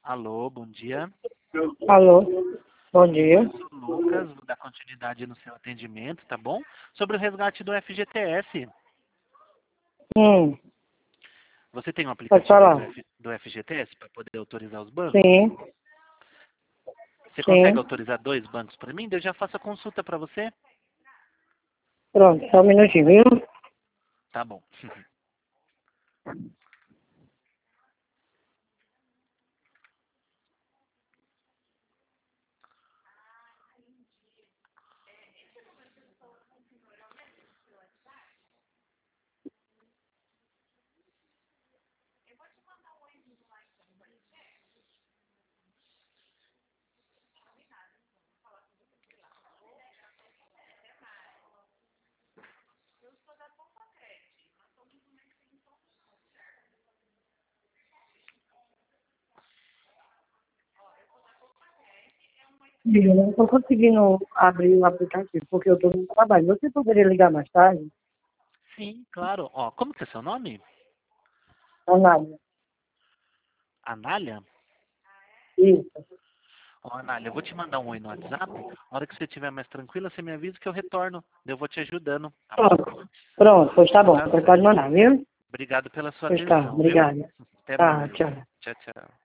Alô, bom dia. Alô, bom dia. Eu sou o Lucas, vou dar continuidade no seu atendimento, tá bom? Sobre o resgate do FGTS. Você tem um Pode aplicativo aí falar. do FGTS para poder autorizar os bancos? Sim, Você consegue sim. autorizar 2 bancos para mim? Eu já faço a consulta para você? Pronto, só um minutinho, viu? Tá bom. Eu não estou conseguindo abrir o aplicativo porque eu estou no trabalho. Você poderia ligar mais tarde? Sim, claro. Ó, como que é seu nome? Anália. Anália? Isso. Ó, Anália, eu vou te mandar um oi no WhatsApp. Na hora que você estiver mais tranquila, você me avisa que eu retorno. Eu vou te ajudando, tá bom? Pronto. Pronto, pois tá bom. Tá Você pode certo. mandar, viu? Obrigado pela sua Pois tá, atenção, viu? obrigada. Até Tá, mais. tchau. Tchau, tchau.